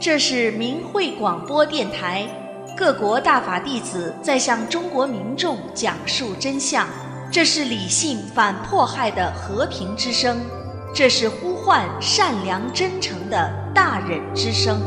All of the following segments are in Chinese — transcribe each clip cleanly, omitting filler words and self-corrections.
这是明慧广播电台，各国大法弟子在向中国民众讲述真相，这是理性反迫害的和平之声，这是呼唤善良真诚的大忍之声。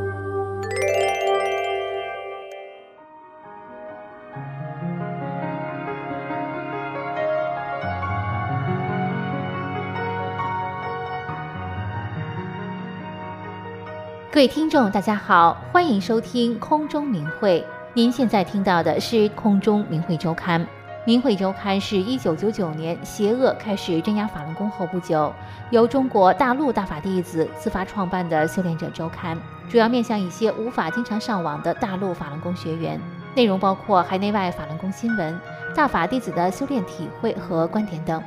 各位听众大家好，欢迎收听空中明慧。您现在听到的是空中明慧周刊。明慧周刊是1999年邪恶开始镇压法轮功后不久，由中国大陆大法弟子自发创办的修炼者周刊，主要面向一些无法经常上网的大陆法轮功学员，内容包括海内外法轮功新闻、大法弟子的修炼体会和观点等。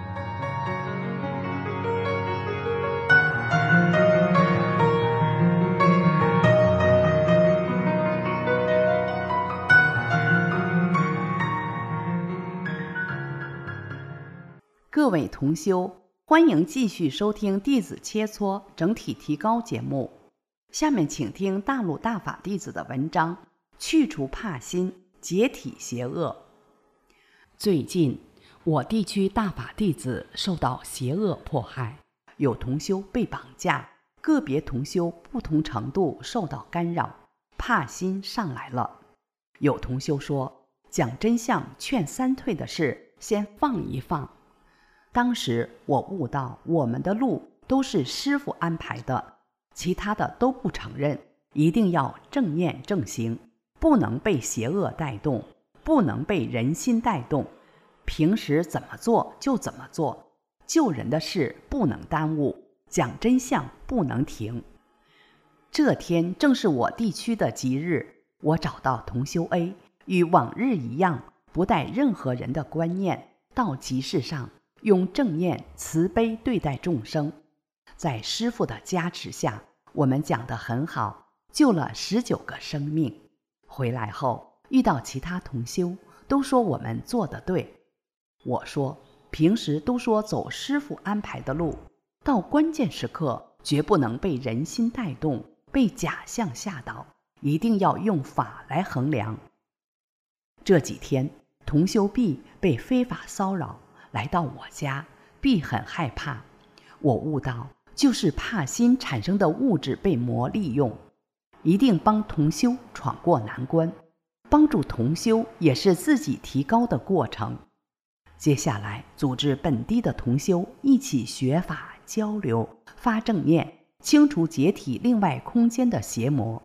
各位同修，欢迎继续收听弟子切磋整体提高节目。下面请听大陆大法弟子的文章，去除怕心，解体邪恶。最近我地区大法弟子受到邪恶迫害，有同修被绑架，个别同修不同程度受到干扰，怕心上来了。有同修说，讲真相劝三退的事先放一放。当时我悟到，我们的路都是师父安排的，其他的都不承认，一定要正念正行，不能被邪恶带动，不能被人心带动，平时怎么做就怎么做，救人的事不能耽误，讲真相不能停。这天正是我地区的吉日，我找到同修 A， 与往日一样，不带任何人的观念，到集市上用正念慈悲对待众生。在师父的加持下，我们讲得很好，救了19个生命。回来后遇到其他同修，都说我们做得对。我说，平时都说走师父安排的路，到关键时刻绝不能被人心带动，被假象吓倒，一定要用法来衡量。这几天同修 B 被非法骚扰，来到我家， B 很害怕。我悟到，就是怕心产生的物质被魔利用，一定帮同修闯过难关，帮助同修也是自己提高的过程。接下来组织本地的同修一起学法交流，发正念，清除解体另外空间的邪魔。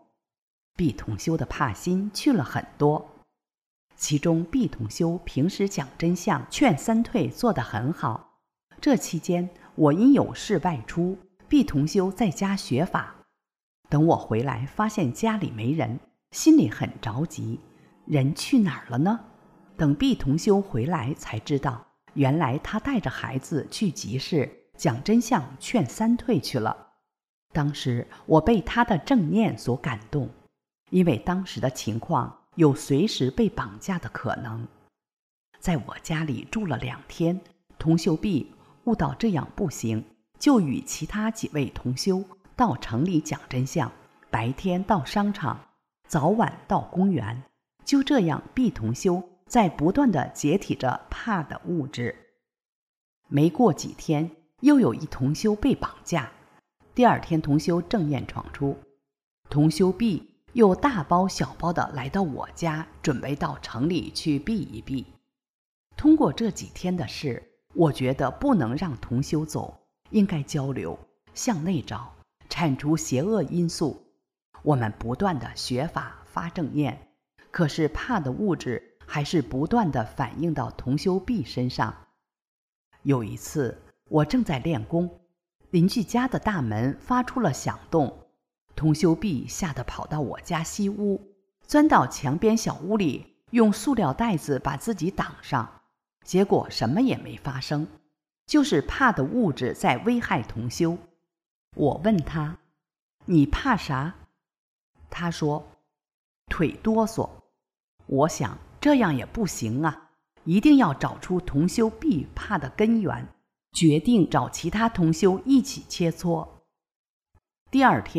B 同修的怕心去了很多，其中 B 同修平时讲真相劝三退做得很好。这期间我因有事外出， B 同修在家学法。等我回来发现家里没人，心里很着急，人去哪儿了呢？等 B 同修回来才知道，原来他带着孩子去集市讲真相劝三退去了。当时我被他的正念所感动，因为当时的情况有随时被绑架的可能。在我家里住了2天，同修 B 悟到这样不行，就与其他几位同修到城里讲真相，白天到商场，早晚到公园。就这样 B 同修在不断地解体着怕的物质。没过几天，又有一同修被绑架。第2天同修正念闯出，同修 B 又大包小包地来到我家，准备到城里去避一避。通过这几天的事，我觉得不能让同修走，应该交流，向内找，铲除邪恶因素。我们不断地学法发正念，可是怕的物质还是不断地反映到同修 B 身上。有一次我正在练功，邻居家的大门发出了响动，同修 B 吓得跑到我家西屋，钻到墙边小屋里，用塑料袋子把自己挡上，结果什么也没发生，就是怕的物质在危害同修。我问他，你怕啥？他说，腿哆嗦。我想这样也不行啊，一定要找出同修 B 怕的根源，决定找其他同修一起切磋。第2天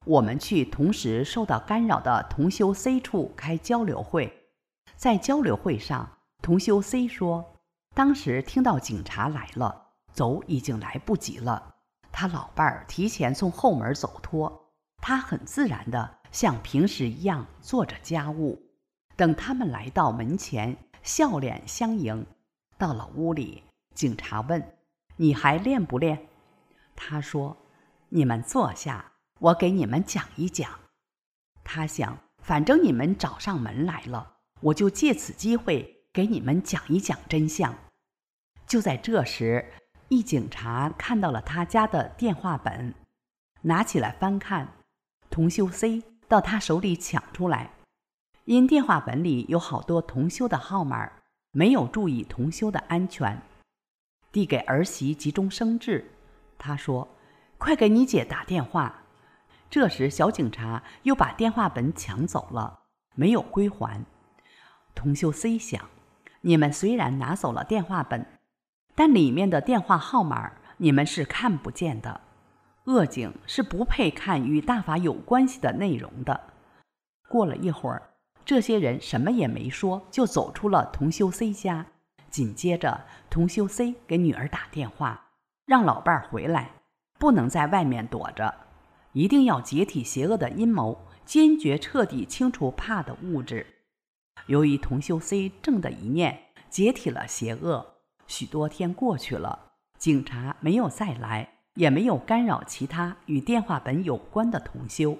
我们去同时受到干扰的同修 C 处开交流会。在交流会上，同修 C 说，当时听到警察来了，走已经来不及了。他老伴儿提前从后门走脱，他很自然地像平时一样做着家务。等他们来到门前，笑脸相迎。到了屋里，警察问：“你还练不练？”他说：“你们坐下，我给你们讲一讲。”他想，反正你们找上门来了，我就借此机会给你们讲一讲真相。就在这时，一警察看到了他家的电话本，拿起来翻看，同修 C 到他手里抢出来。因电话本里有好多同修的号码，没有注意同修的安全，递给儿媳急中生智。他说：“快给你姐打电话。”这时小警察又把电话本抢走了，没有归还。同修 C 想，你们虽然拿走了电话本，但里面的电话号码你们是看不见的。恶警是不配看与大法有关系的内容的。过了一会儿，这些人什么也没说，就走出了同修 C 家。紧接着，同修 C 给女儿打电话，让老伴儿回来，不能在外面躲着，一定要解体邪恶的阴谋，坚决彻底清除怕的物质。由于同修 C 正的一念解体了邪恶，许多天过去了，警察没有再来，也没有干扰其他与电话本有关的同修。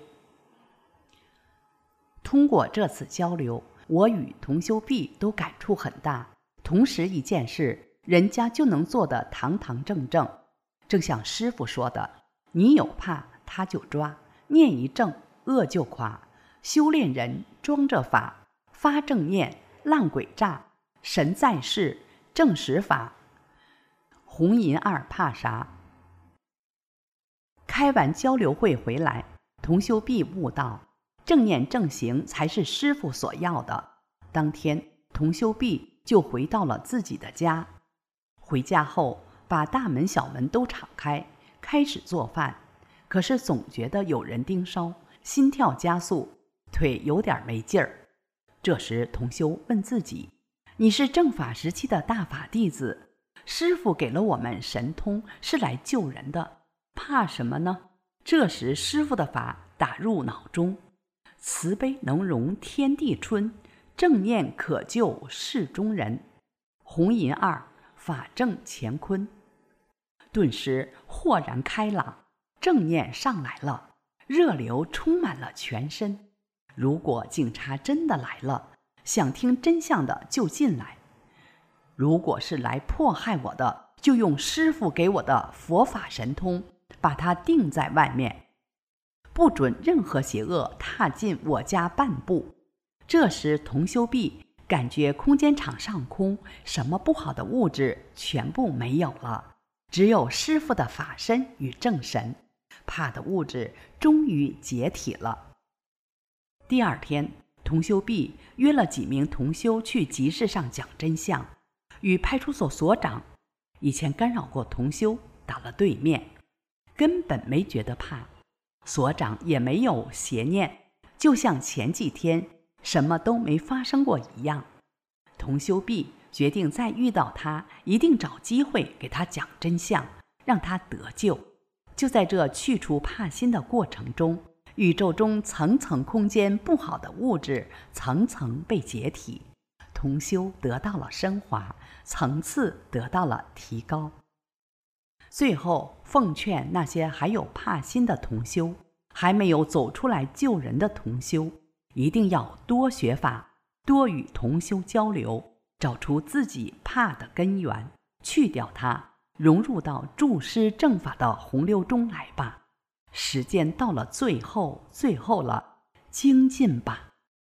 通过这次交流，我与同修 B 都感触很大。同时一件事，人家就能做得堂堂正正。正像师父说的，你有怕他就抓，念一正恶就垮。修炼人装着法，发正念，烂鬼诈，神在世，正实法。红银二怕啥？开完交流会回来，同修 B 悟道，正念正行才是师父所要的。当天，同修 B 就回到了自己的家。回家后，把大门小门都敞开，开始做饭。可是总觉得有人盯梢，心跳加速，腿有点没劲儿。这时同修问自己：你是正法时期的大法弟子，师父给了我们神通，是来救人的，怕什么呢？这时师父的法打入脑中：慈悲能容天地春，正念可救世中人。红银二，法正乾坤。顿时豁然开朗，正念上来了，热流充满了全身。如果警察真的来了，想听真相的就进来；如果是来迫害我的，就用师父给我的佛法神通，把它定在外面，不准任何邪恶踏进我家半步。这时同修 B 感觉空间场上空什么不好的物质全部没有了，只有师父的法身与正神，怕的物质终于解体了。第二天，同修 B 约了几名同修去集市上讲真相，与派出所所长以前干扰过同修打了对面，根本没觉得怕，所长也没有邪念，就像前几天什么都没发生过一样。同修 B 决定再遇到他，一定找机会给他讲真相，让他得救。就在这去除怕心的过程中，宇宙中层层空间不好的物质层层被解体，同修得到了升华，层次得到了提高。最后奉劝那些还有怕心的同修，还没有走出来救人的同修，一定要多学法，多与同修交流，找出自己怕的根源，去掉它，融入到助师正法的洪流中来吧。时间到了最后了，精进吧。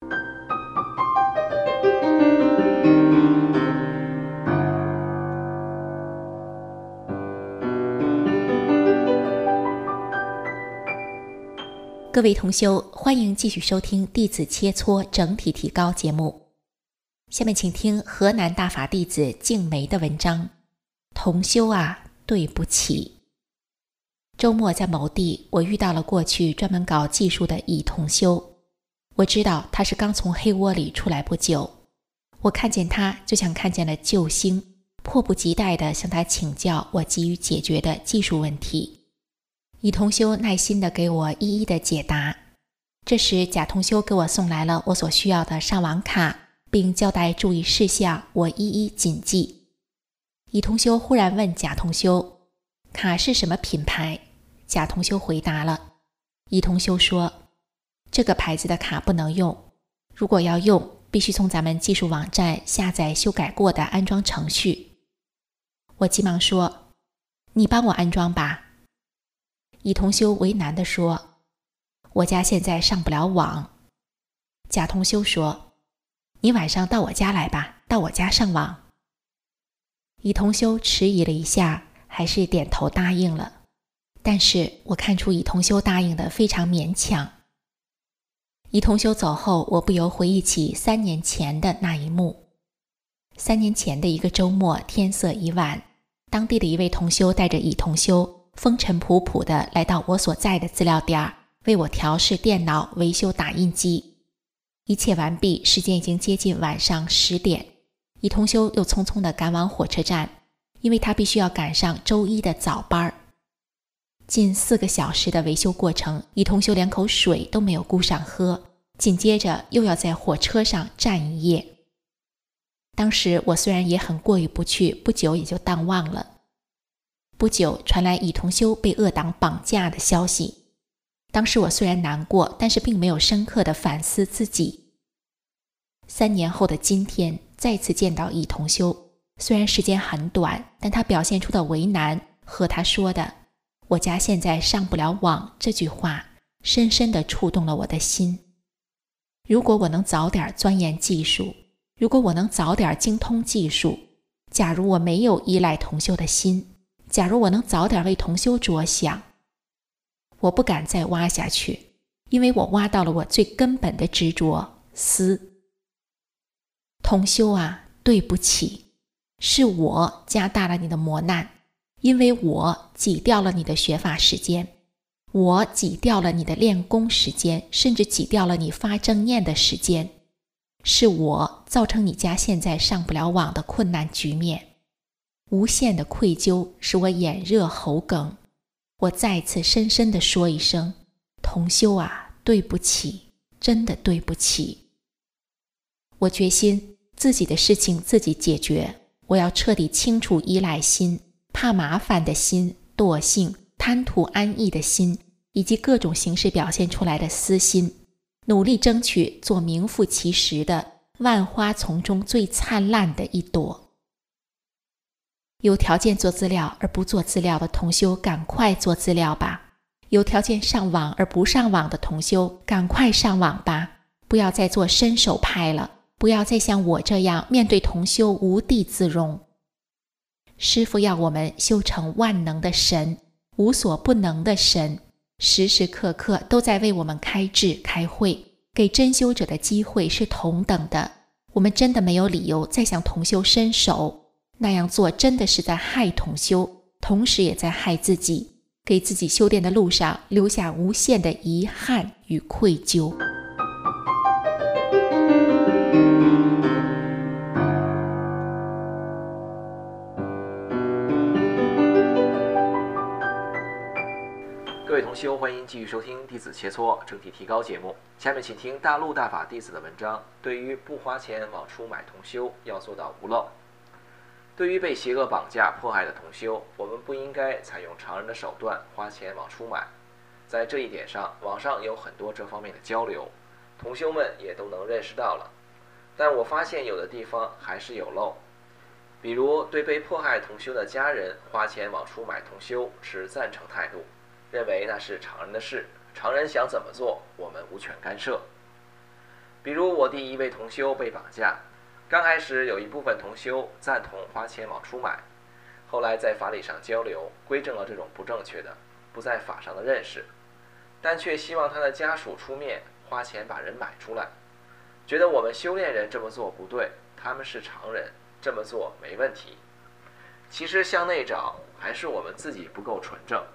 各位同修，欢迎继续收听弟子切磋整体提高节目。下面请听河南大法弟子静梅的文章：同修啊，对不起。 周末在某地，我遇到了过去专门搞技术的乙同修。我知道他是刚从黑窝里出来不久，我看见他就像看见了救星，迫不及待地向他请教我急于解决的技术问题。乙同修耐心地给我一一的解答。这时甲同修给我送来了我所需要的上网卡，并交代注意事项，我一一谨记。乙同修忽然问甲同修，卡是什么品牌？甲同修回答了。乙同修说，这个牌子的卡不能用，如果要用，必须从咱们技术网站下载修改过的安装程序。我急忙说，你帮我安装吧。乙同修为难地说，我家现在上不了网。甲同修说，你晚上到我家来吧，到我家上网。乙同修迟疑了一下，还是点头答应了。但是我看出乙同修答应的非常勉强。乙同修走后，我不由回忆起3年前的那一幕。3年前的一个周末，天色已晚，当地的一位同修带着乙同修风尘仆仆地来到我所在的资料点，为我调试电脑，维修打印机。一切完毕，时间已经接近晚上10点。乙同修又匆匆地赶往火车站，因为他必须要赶上周一的早班。近4个小时的维修过程，乙同修连口水都没有顾上喝，紧接着又要在火车上站一夜。当时我虽然也很过意不去，不久也就淡忘了。不久传来乙同修被恶党绑架的消息，当时我虽然难过，但是并没有深刻地反思自己。3年后的今天，再次见到乙同修，虽然时间很短，但他表现出的为难和他说的我家现在上不了网这句话，深深地触动了我的心。如果我能早点钻研技术，如果我能早点精通技术，假如我没有依赖同修的心，假如我能早点为同修着想，我不敢再挖下去，因为我挖到了我最根本的执着私。同修啊，对不起，是我加大了你的磨难，因为我挤掉了你的学法时间，我挤掉了你的练功时间，甚至挤掉了你发正念的时间，是我造成你家现在上不了网的困难局面。无限的愧疚使我眼热喉梗，我再次深深地说一声，同修啊，对不起，真的对不起。我决心自己的事情自己解决，我要彻底清除依赖心、怕麻烦的心、惰性、贪图安逸的心，以及各种形式表现出来的私心，努力争取做名副其实的万花丛中最灿烂的一朵。有条件做资料而不做资料的同修，赶快做资料吧；有条件上网而不上网的同修，赶快上网吧。不要再做伸手派了，不要再像我这样面对同修无地自容。师父要我们修成万能的神，无所不能的神，时时刻刻都在为我们开智开会，给真修者的机会是同等的。我们真的没有理由再向同修伸手，那样做真的是在害同修，同时也在害自己，给自己修炼的路上留下无限的遗憾与愧疚。 各位同修，欢迎继续收听弟子切磋整体提高节目。下面请听大陆大法弟子的文章。对于不花钱往出买同修，要做到无漏。对于被邪恶绑架迫害的同修，我们不应该采用常人的手段花钱往出买。在这一点上，网上有很多这方面的交流，同修们也都能认识到了。但我发现有的地方还是有漏，比如对被迫害同修的家人花钱往出买同修持赞成态度，认为那是常人的事，常人想怎么做，我们无权干涉。比如我第一位同修被绑架，刚开始有一部分同修赞同花钱往出买，后来在法理上交流，规正了这种不正确的、不在法上的认识，但却希望他的家属出面花钱把人买出来，觉得我们修炼人这么做不对，他们是常人，这么做没问题。其实向内找，还是我们自己不够纯正。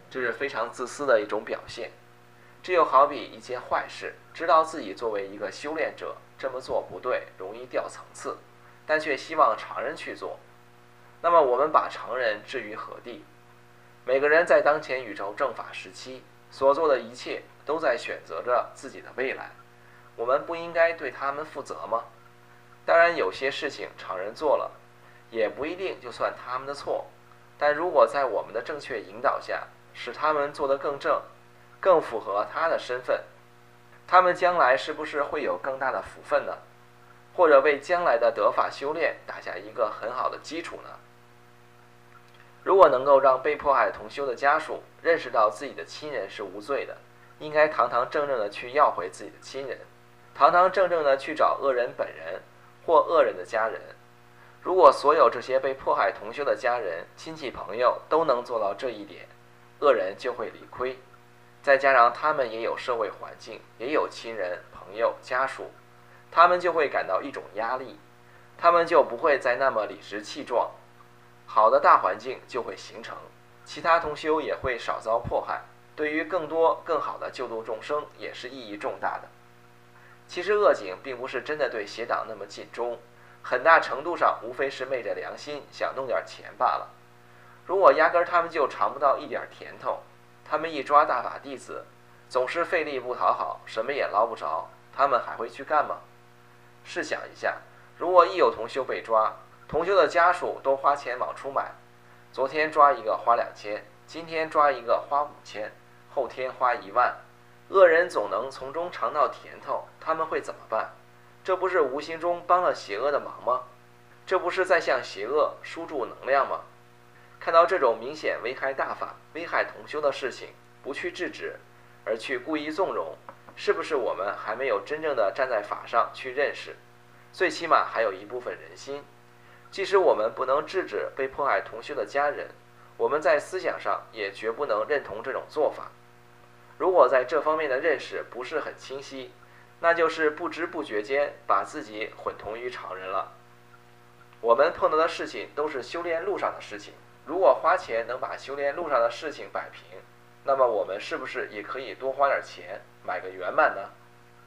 这是非常自私的一种表现。这又好比一件坏事，知道自己作为一个修炼者这么做不对，容易掉层次，但却希望常人去做。那么我们把常人置于何地？每个人在当前宇宙正法时期所做的一切都在选择着自己的未来，我们不应该对他们负责吗？当然有些事情常人做了也不一定就算他们的错，但如果在我们的正确引导下使他们做得更正，更符合他的身份，他们将来是不是会有更大的福分呢？或者为将来的得法修炼打下一个很好的基础呢？如果能够让被迫害同修的家属认识到自己的亲人是无罪的，应该堂堂正正的去要回自己的亲人，堂堂正正的去找恶人本人或恶人的家人。如果所有这些被迫害同修的家人、亲戚朋友都能做到这一点，恶人就会理亏。再加上他们也有社会环境，也有亲人、朋友、家属，他们就会感到一种压力，他们就不会再那么理直气壮，好的大环境就会形成，其他同修也会少遭迫害，对于更多更好的救度众生也是意义重大的。其实恶警并不是真的对邪党那么尽忠，很大程度上无非是昧着良心想弄点钱罢了。如果压根他们就尝不到一点甜头，他们一抓大法弟子总是费力不讨好，什么也捞不着，他们还会去干吗？试想一下，如果一有同修被抓，同修的家属都花钱往出买，昨天抓一个花2000，今天抓一个花5000，后天花1万，恶人总能从中尝到甜头，他们会怎么办？这不是无形中帮了邪恶的忙吗？这不是在向邪恶输注能量吗？看到这种明显危害大法、危害同修的事情，不去制止，而去故意纵容，是不是我们还没有真正的站在法上去认识？最起码还有一部分人心。即使我们不能制止被迫害同修的家人，我们在思想上也绝不能认同这种做法。如果在这方面的认识不是很清晰，那就是不知不觉间把自己混同于常人了。我们碰到的事情都是修炼路上的事情，如果花钱能把修炼路上的事情摆平，那么我们是不是也可以多花点钱买个圆满呢？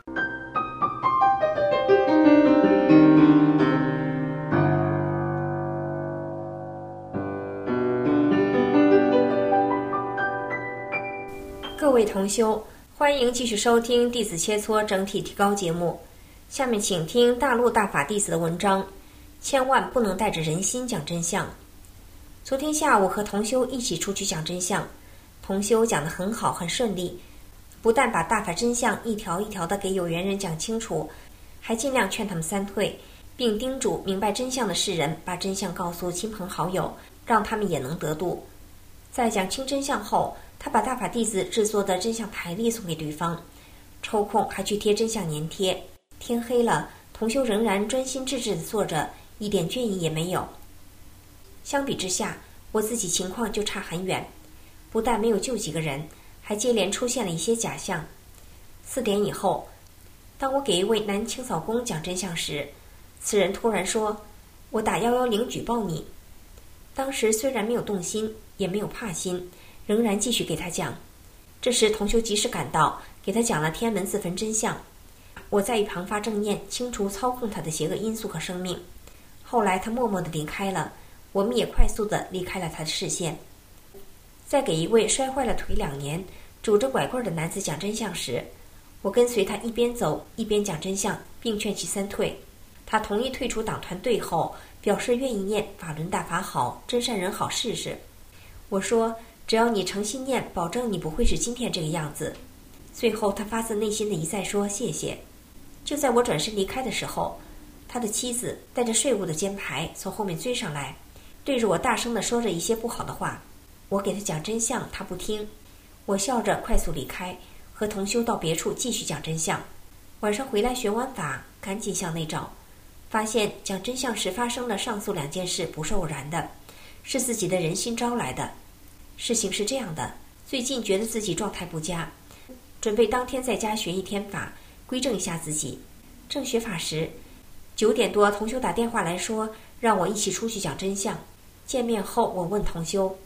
各位同修，欢迎继续收听弟子切磋整体提高节目。下面请听大陆大法弟子的文章，千万不能带着人心讲真相。昨天下午和同修一起出去讲真相，同修讲得很好，很顺利，不但把大法真相一条一条的给有缘人讲清楚，还尽量劝他们三退，并叮嘱明白真相的世人把真相告诉亲朋好友，让他们也能得度。在讲清真相后，他把大法弟子制作的真相台历送给对方，抽空还去贴真相粘贴。天黑了，同修仍然专心致志地坐着，一点倦意也没有。相比之下，我自己情况就差很远，不但没有救几个人，还接连出现了一些假象。4点以后，当我给一位男清扫工讲真相时，此人突然说：“我打110举报你。”当时虽然没有动心，也没有怕心，仍然继续给他讲。这时同修及时赶到，给他讲了天安门自焚真相。我在一旁发正念，清除操控他的邪恶因素和生命。后来他默默地离开了，我们也快速地离开了他的视线。在给一位摔坏了腿2年、拄着拐棍的男子讲真相时，我跟随他一边走一边讲真相，并劝其三退。他同意退出党团队后，表示愿意念法轮大法好，真善人好试试。我说，只要你诚心念，保证你不会是今天这个样子。最后他发自内心的一再说谢谢。就在我转身离开的时候，他的妻子带着税务的肩牌从后面追上来，对着我大声地说着一些不好的话。我给他讲真相，他不听。我笑着快速离开，和同修到别处继续讲真相。晚上回来学完法，赶紧向内找，发现讲真相时发生的上述2件事不是偶然的，是自己的人心招来的。事情是这样的，最近觉得自己状态不佳，准备当天在家学1天法，归正一下自己。正学法时，9点多同修打电话来说让我一起出去讲真相。见面后我问同修，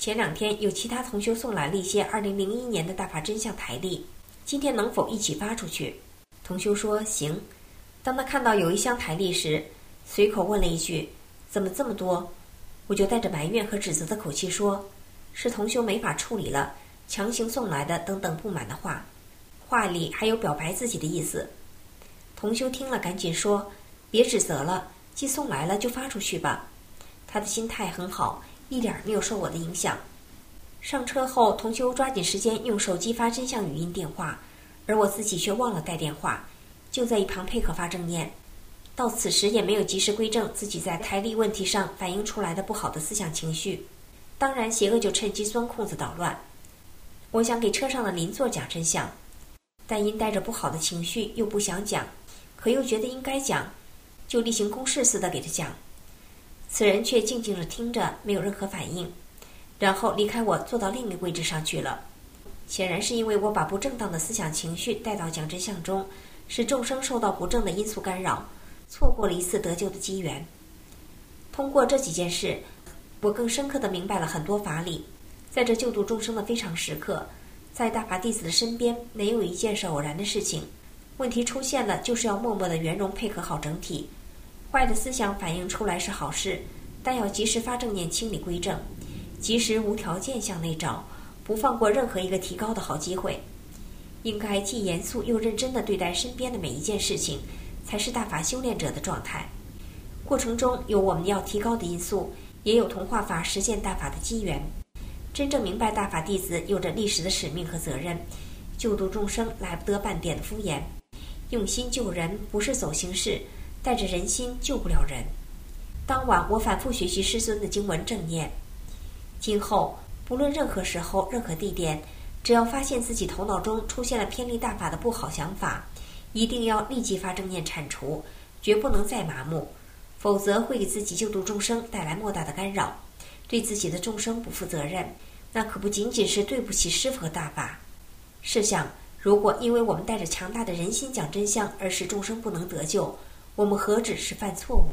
前2天有其他同修送来了一些2001年的大法真相台历，今天能否一起发出去？同修说行。当他看到有一箱台历时，随口问了一句：怎么这么多？我就带着埋怨和指责的口气说：是同修没法处理了，强行送来的等等不满的话，话里还有表白自己的意思。同修听了赶紧说：别指责了，既送来了就发出去吧。他的心态很好，一点没有受我的影响。上车后，同修抓紧时间用手机发真相语音电话，而我自己却忘了带电话，就在一旁配合发正念。到此时也没有及时归正自己在台历问题上反映出来的不好的思想情绪，当然邪恶就趁机钻空子捣乱。我想给车上的邻座讲真相，但因带着不好的情绪又不想讲，可又觉得应该讲，就例行公事似的给他讲。此人却静静地听着，没有任何反应，然后离开我坐到另一个位置上去了。显然是因为我把不正当的思想情绪带到讲真相中，使众生受到不正的因素干扰，错过了一次得救的机缘。通过这几件事，我更深刻地明白了很多法理。在这救度众生的非常时刻，在大法弟子的身边没有一件是偶然的事情，问题出现了就是要默默地圆融配合好整体。坏的思想反映出来是好事，但要及时发正念清理归正，及时无条件向内找，不放过任何一个提高的好机会。应该既严肃又认真地对待身边的每一件事情，才是大法修炼者的状态。过程中有我们要提高的因素，也有同化法实现大法的机缘。真正明白大法弟子有着历史的使命和责任，救度众生来不得半点的敷衍，用心救人，不是走形式，带着人心救不了人。当晚我反复学习师尊的经文正念，今后不论任何时候任何地点，只要发现自己头脑中出现了偏离大法的不好想法，一定要立即发正念铲除，绝不能再麻木，否则会给自己救度众生带来莫大的干扰，对自己的众生不负责任，那可不仅仅是对不起师父和大法。试想，如果因为我们带着强大的人心讲真相而使众生不能得救，我们何止是犯错误？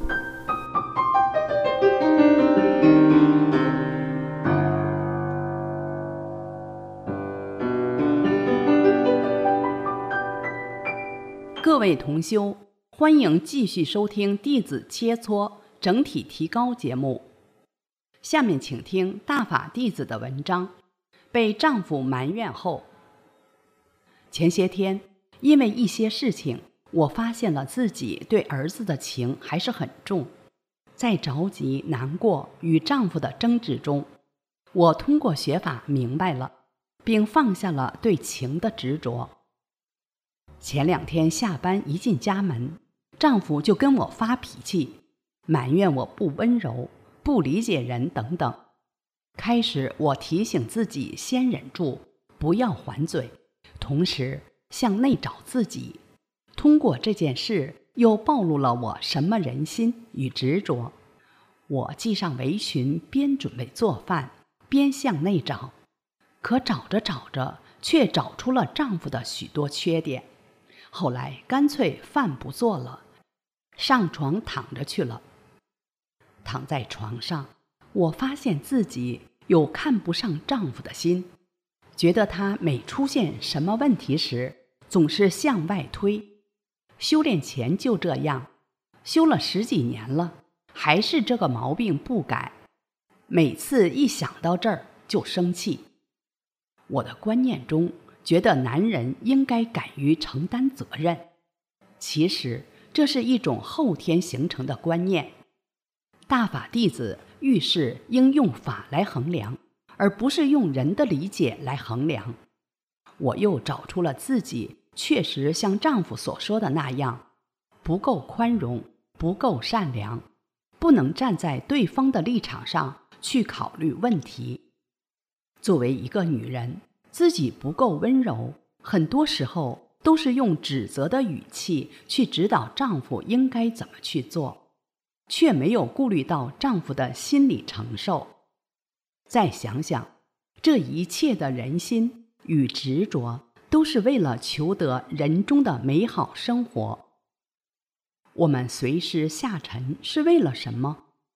各位同修，欢迎继续收听弟子切磋整体提高节目。下面请听大法弟子的文章。被丈夫埋怨后，前些天因为一些事情，我发现了自己对儿子的情还是很重。在着急、难过与丈夫的争执中，我通过学法明白了，并放下了对情的执着。前2天下班一进家门，丈夫就跟我发脾气，埋怨我不温柔、不理解人等等。开始我提醒自己先忍住，不要还嘴，同时向内找自己。通过这件事，又暴露了我什么人心与执着。我系上围裙，边准备做饭，边向内找，可找着找着，却找出了丈夫的许多缺点。后来干脆饭不做了，上床躺着去了。躺在床上，我发现自己有看不上丈夫的心，觉得他每出现什么问题时，总是向外推。修炼前就这样，修了10几年了，还是这个毛病不改。每次一想到这儿就生气。我的观念中觉得男人应该敢于承担责任，其实这是一种后天形成的观念。大法弟子遇事应用法来衡量，而不是用人的理解来衡量。我又找出了自己确实像丈夫所说的那样，不够宽容，不够善良，不能站在对方的立场上去考虑问题。作为一个女人，自己不够温柔，很多时候都是用指责的语气去指导丈夫应该怎么去做，却没有顾虑到丈夫的心理承受。再想想，这一切的人心与执着，都是为了求得人中的美好生活。我们随时下沉是为了什么？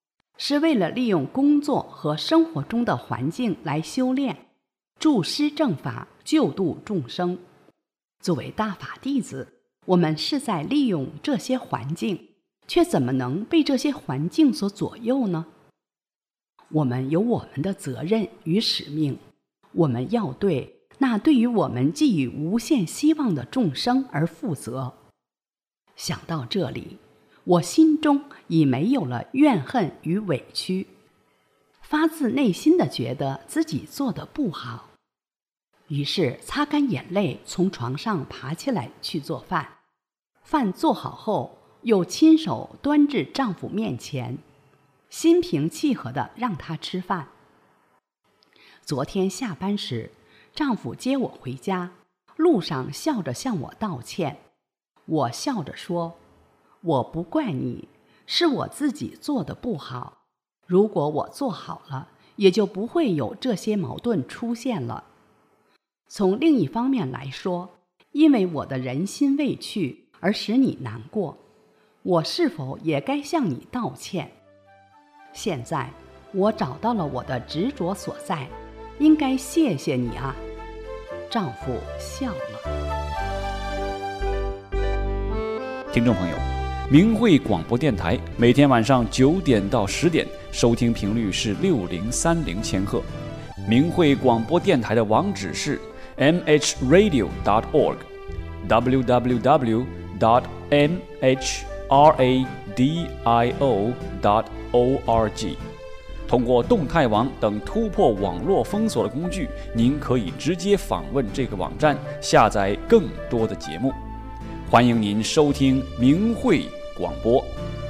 是为了利用工作和生活中的环境来修炼，助施正法，救度众生。作为大法弟子，我们是在利用这些环境，却怎么能被这些环境所左右呢？我们有我们的责任与使命，我们要对那对于我们寄予无限希望的众生而负责。想到这里，我心中已没有了怨恨与委屈，发自内心地觉得自己做得不好，于是擦干眼泪，从床上爬起来去做饭。饭做好后，又亲手端至丈夫面前，心平气和地让他吃饭。昨天下班时，丈夫接我回家，路上笑着向我道歉。我笑着说，我不怪你，是我自己做得不好，如果我做好了，也就不会有这些矛盾出现了。从另一方面来说，因为我的人心未去而使你难过，我是否也该向你道歉？现在我找到了我的执着所在，应该谢谢你啊。丈夫笑了。 听众朋友，明慧广播电台每天晚上9点到10点，收听频率是6030千赫。明慧广播电台的网址是 mhradio.org www.mhradio.org。 通过动态网等突破网络封锁的工具，您可以直接访问这个网站，下载更多的节目。欢迎您收听明慧广播。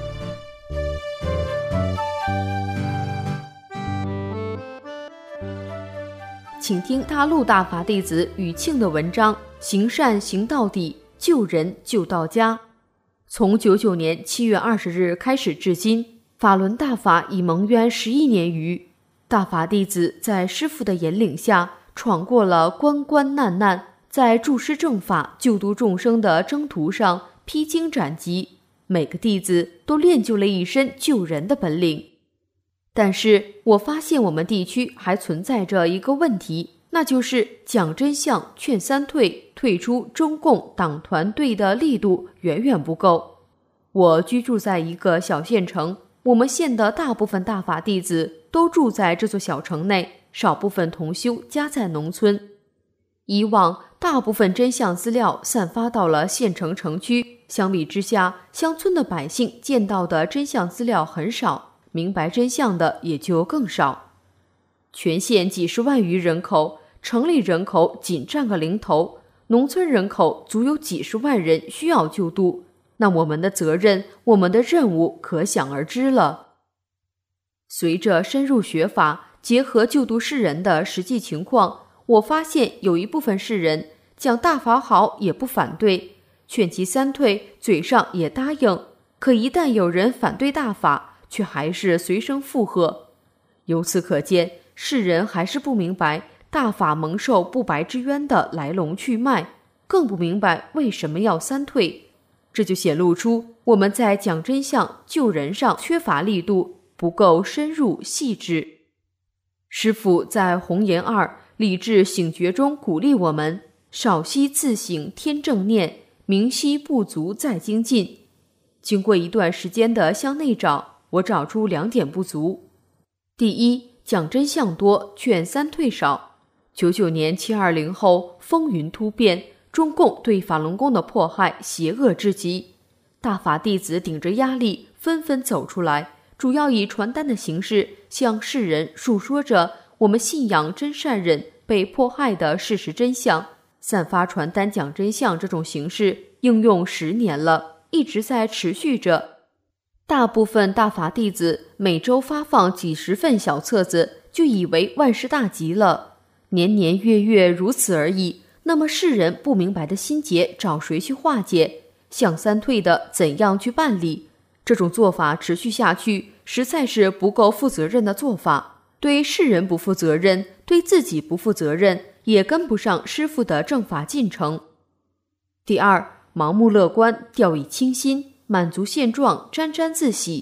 请听大陆大法弟子宇庆的文章：行善行到底，救人救到家。从99年7月20日开始至今，法轮大法已蒙冤11年余。大法弟子在师父的引领下，闯过了关关难难，在助施正法、救度众生的征途上披荆斩棘，每个弟子都练就了一身救人的本领。但是我发现我们地区还存在着一个问题，那就是讲真相、劝三退、退出中共党团队的力度远远不够。我居住在一个小县城，我们县的大部分大法弟子都住在这座小城内，少部分同修家在农村。以往大部分真相资料散发到了县城城区，相比之下，乡村的百姓见到的真相资料很少，明白真相的也就更少。全县几十万余人口，城里人口仅占个零头，农村人口足有几十万人需要救度，那我们的责任，我们的任务可想而知了。随着深入学法，结合救度世人的实际情况，我发现有一部分世人讲大法好也不反对，劝其三退嘴上也答应，可一旦有人反对大法，却还是随声附和。由此可见，世人还是不明白大法蒙受不白之冤的来龙去脉，更不明白为什么要三退。这就显露出我们在讲真相、救人上缺乏力度，不够深入细致。师父在红颜2理智醒觉中鼓励我们：少息自省天正念，明晰不足再精进。经过一段时间的向内找，我找出2点不足。第一，讲真相多，劝三退少。99年720后，风云突变，中共对法轮功的迫害邪恶至极，大法弟子顶着压力纷纷走出来，主要以传单的形式向世人述说着我们信仰真善忍被迫害的事实真相。散发传单讲真相这种形式应用10年了，一直在持续着。大部分大法弟子每周发放几十份小册子，就以为万事大吉了，年年月月如此而已。那么世人不明白的心结找谁去化解？向三退的怎样去办理？这种做法持续下去，实在是不够负责任的做法，对世人不负责任，对自己不负责任，也跟不上师父的正法进程。第二，盲目乐观，掉以轻心，满足现状，沾沾自喜。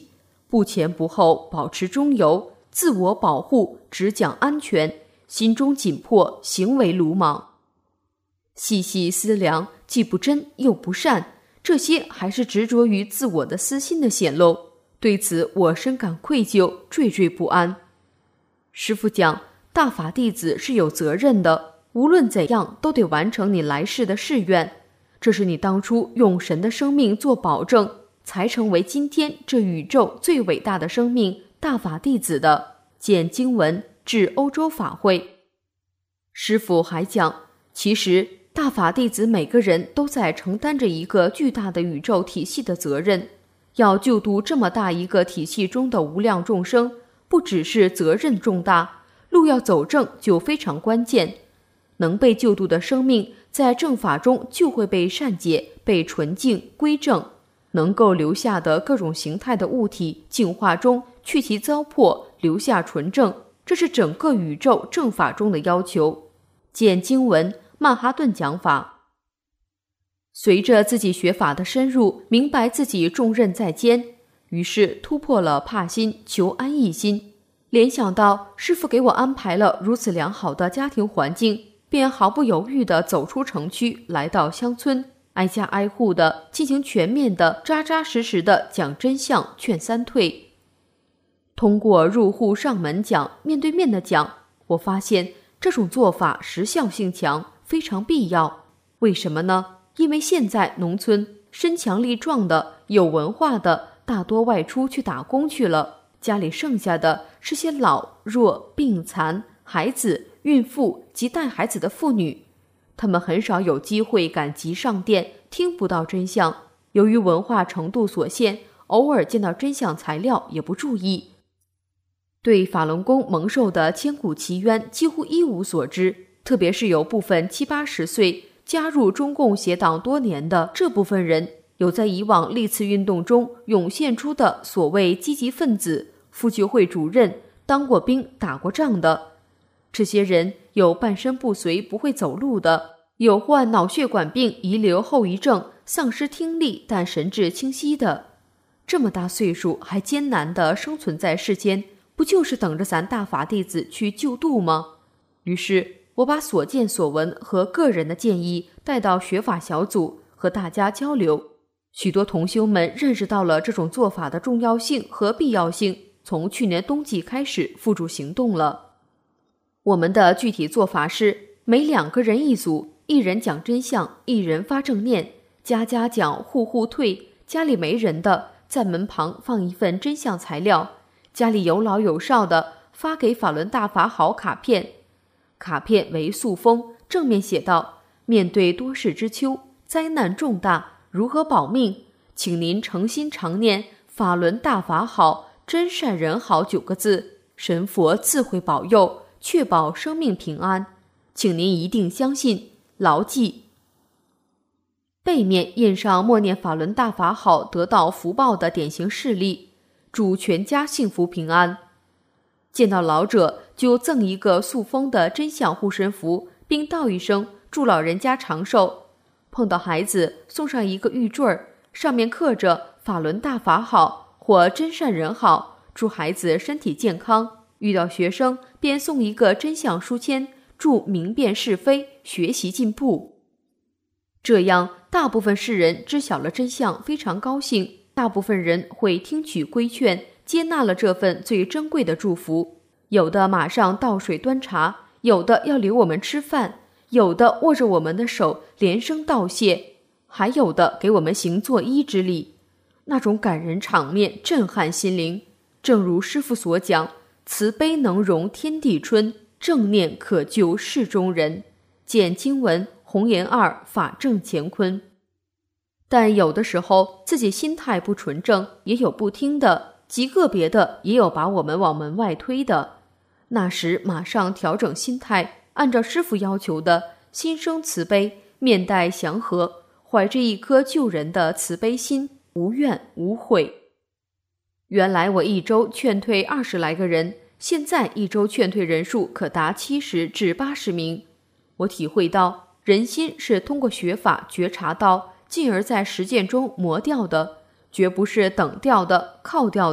不前不后，保持中游，自我保护，只讲安全，心中紧迫，行为鲁莽。细细思量，既不真又不善，这些还是执着于自我的私心的显露。对此我深感愧疚，惴惴不安。师父讲，大法弟子是有责任的，无论怎样都得完成你来世的誓愿，这是你当初用神的生命做保证，才成为今天这宇宙最伟大的生命大法弟子的。见经文至欧洲法会。师父还讲，其实大法弟子每个人都在承担着一个巨大的宇宙体系的责任，要救度这么大一个体系中的无量众生，不只是责任重大，路要走正就非常关键。能被救度的生命在正法中就会被善解，被纯净归正，能够留下的各种形态的物体净化中去其糟粕，留下纯正，这是整个宇宙正法中的要求。见经文曼哈顿讲法。随着自己学法的深入，明白自己重任在肩，于是突破了怕心，求安逸心。联想到师父给我安排了如此良好的家庭环境，便毫不犹豫地走出城区，来到乡村，挨家挨户地进行全面的、扎扎实实地讲真相，劝三退。通过入户上门讲、面对面的讲，我发现这种做法时效性强，非常必要。为什么呢？因为现在农村身强力壮的、有文化的大多外出去打工去了，家里剩下的是些老弱病残、孩子、孕妇及带孩子的妇女，他们很少有机会赶集上殿，听不到真相。由于文化程度所限，偶尔见到真相材料也不注意，对法轮功蒙受的千古奇冤几乎一无所知。特别是有部分70、80岁加入中共邪党多年的这部分人，有在以往历次运动中涌现出的所谓积极分子、妇救会主任、当过兵打过仗的。这些人有半身不遂不会走路的，有患脑血管病遗留后遗症丧失听力但神志清晰的。这么大岁数还艰难地生存在世间，不就是等着咱大法弟子去救度吗？于是我把所见所闻和个人的建议带到学法小组和大家交流，许多同修们认识到了这种做法的重要性和必要性，从去年冬季开始付诸行动了。我们的具体做法是，每2个人一组，一人讲真相，一人发正念，家家讲，户户退。家里没人的，在门旁放一份真相材料，家里有老有少的，发给法轮大法好卡片。卡片为塑封，正面写道：面对多事之秋，灾难重大，如何保命？请您诚心常念法轮大法好，真善人好9个字，神佛自会保佑，确保生命平安，请您一定相信，牢记。背面印上默念法轮大法好得到福报的典型事例，祝全家幸福平安。见到老者就赠一个塑封的真相护身符，并道一声祝老人家长寿。碰到孩子送上一个玉坠儿，上面刻着法轮大法好或真善人好，祝孩子身体健康。遇到学生便送一个真相书签，祝明辨是非，学习进步。这样大部分世人知晓了真相，非常高兴，大部分人会听取规劝，接纳了这份最珍贵的祝福。有的马上倒水端茶，有的要留我们吃饭，有的握着我们的手连声道谢，还有的给我们行作揖之礼。那种感人场面震撼心灵。正如师父所讲，慈悲能容天地春，正念可救世中人。见经文红颜2法正乾坤。但有的时候自己心态不纯正，也有不听的，极个别的也有把我们往门外推的。那时马上调整心态，按照师父要求的，心生慈悲，面带祥和，怀着一颗救人的慈悲心，无怨无悔。原来我一周劝退20来个人，现在一周劝退人数可达70至80名。我体会到，人心是通过学法觉察到，进而在实践中磨掉的，绝不是等掉的、靠掉的。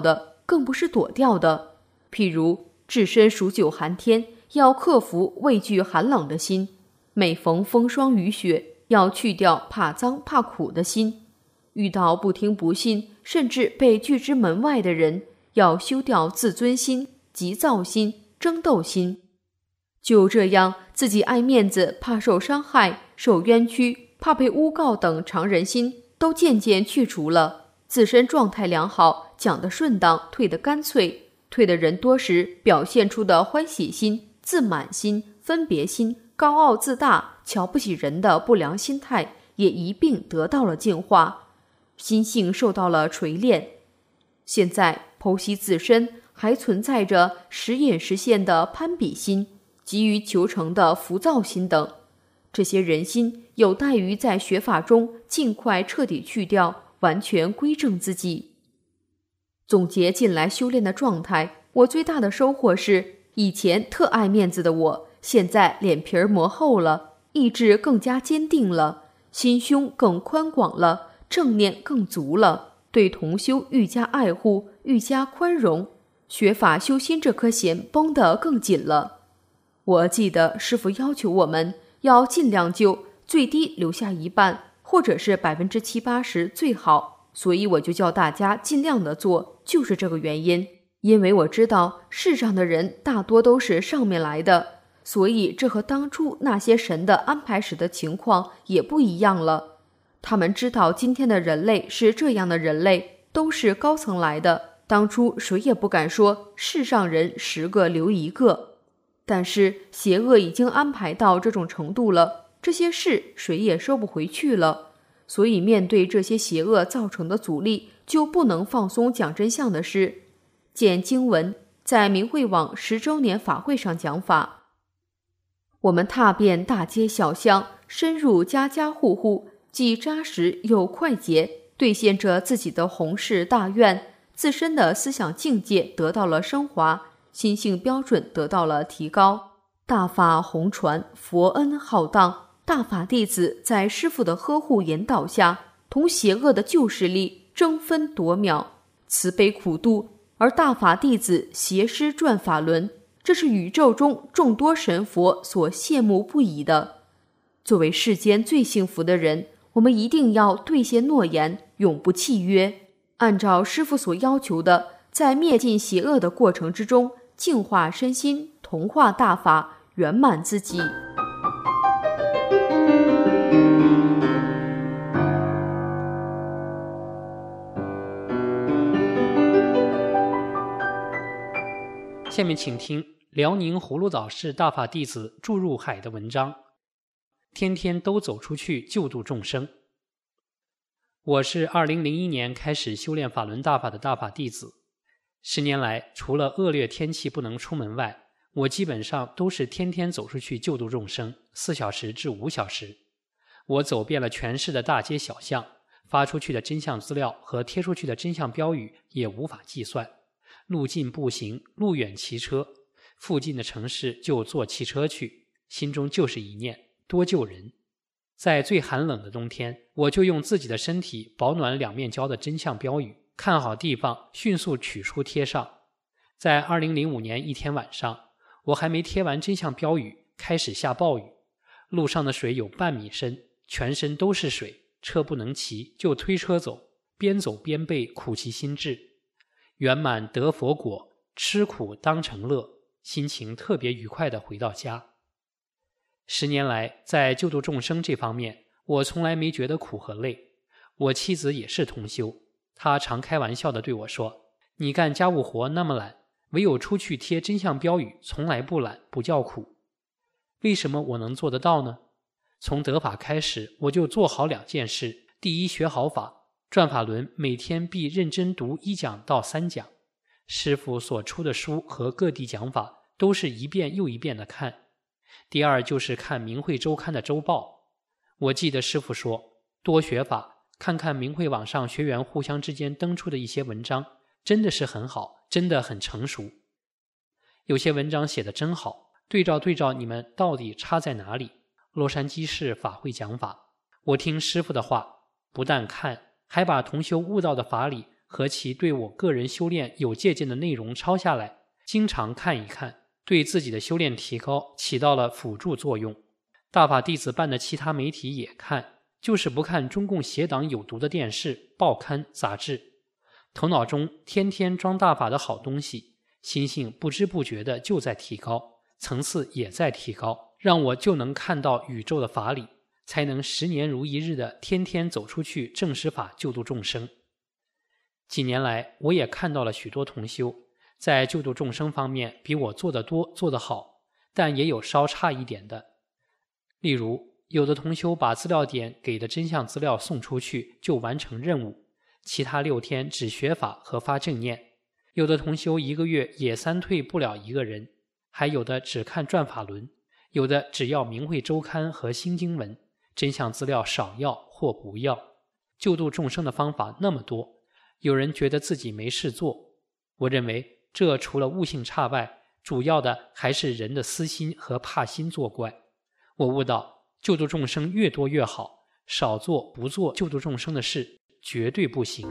更不是躲掉的。譬如置身数九寒天，要克服畏惧寒冷的心；每逢风霜雨雪，要去掉怕脏怕苦的心；遇到不听不信甚至被拒之门外的人，要修掉自尊心、急躁心、争斗心。就这样，自己爱面子、怕受伤害、受冤屈、怕被诬告等常人心都渐渐去除了，自身状态良好，讲得顺当，退得干脆，退的人多时表现出的欢喜心、自满心、分别心、高傲自大、瞧不起人的不良心态也一并得到了净化，心性受到了锤炼。现在剖析自身，还存在着时隐时现的攀比心、急于求成的浮躁心等，这些人心有待于在学法中尽快彻底去掉，完全归正自己。总结近来修炼的状态，我最大的收获是，以前特爱面子的我，现在脸皮磨厚了，意志更加坚定了，心胸更宽广了，正念更足了，对同修愈加爱护，愈加宽容，学法修心这颗弦绷得更紧了。我记得师父要求我们要尽量救，最低留下一半，或者是70-80%最好，所以我就叫大家尽量的做，就是这个原因。因为我知道世上的人大多都是上面来的，所以这和当初那些神的安排时的情况也不一样了。他们知道今天的人类是这样的人类，都是高层来的，当初谁也不敢说世上人10个留1个。但是邪恶已经安排到这种程度了，这些事谁也收不回去了，所以面对这些邪恶造成的阻力，就不能放松讲真相的事。见经文，在明慧网10周年法会上讲法，我们踏遍大街小巷，深入家家户户，既扎实又快捷，兑现着自己的宏誓大愿，自身的思想境界得到了升华，心性标准得到了提高，大法弘传，佛恩浩荡。大法弟子在师父的呵护引导下，同邪恶的旧势力争分夺秒，慈悲苦度。而大法弟子携师转法轮，这是宇宙中众多神佛所羡慕不已的。作为世间最幸福的人，我们一定要兑现诺言，永不契约，按照师父所要求的，在灭尽邪恶的过程之中，净化身心，同化大法，圆满自己。 下面请听辽宁葫芦岛市大法弟子祝入海的文章，天天都走出去救度众生。我是2001年开始修炼法轮大法的大法弟子，10年来，除了恶劣天气不能出门外，我基本上都是天天走出去救度众生，4小时至5小时。我走遍了全市的大街小巷，发出去的真相资料和贴出去的真相标语也无法计算。路近步行，路远骑车，附近的城市就坐汽车去，心中就是一念：多救人。在最寒冷的冬天，我就用自己的身体保暖2面胶的真相标语，看好地方迅速取出贴上。在2005年一天晚上，我还没贴完真相标语，开始下暴雨，路上的水有半米深，全身都是水，车不能骑，就推车走，边走边背苦其心志。圆满得佛果，吃苦当成乐，心情特别愉快地回到家。10年来，在救度众生这方面，我从来没觉得苦和累。我妻子也是同修，她常开玩笑地对我说：“你干家务活那么懒，唯有出去贴真相标语，从来不懒，不叫苦。”为什么我能做得到呢？从得法开始，我就做好2件事：第一，学好法。转法轮每天必认真读1讲到3讲，师父所出的书和各地讲法都是一遍又一遍的看。第二就是看明慧周刊的周报。我记得师父说，多学法，看看明慧网上学员互相之间登出的一些文章，真的是很好，真的很成熟。有些文章写得真好，对照你们到底差在哪里。洛杉矶市法会讲法，我听师父的话，不但看，还把同修悟道的法理和其对我个人修炼有借鉴的内容抄下来，经常看一看，对自己的修炼提高起到了辅助作用。大法弟子办的其他媒体也看，就是不看中共邪党有毒的电视、报刊、杂志。头脑中天天装大法的好东西，心性不知不觉的就在提高，层次也在提高，让我就能看到宇宙的法理，才能10年如一日的天天走出去证实法救度众生。几年来，我也看到了许多同修在救度众生方面比我做得多做得好，但也有稍差一点的。例如，有的同修把资料点给的真相资料送出去就完成任务，其他6天只学法和发正念。有的同修1个月也3退不了1个人，还有的只看转法轮，有的只要明慧周刊和新经文，真相资料少要或不要。救度众生的方法那么多，有人觉得自己没事做。我认为这除了悟性差外，主要的还是人的私心和怕心作怪。我悟到救度众生越多越好，少做不做救度众生的事绝对不行。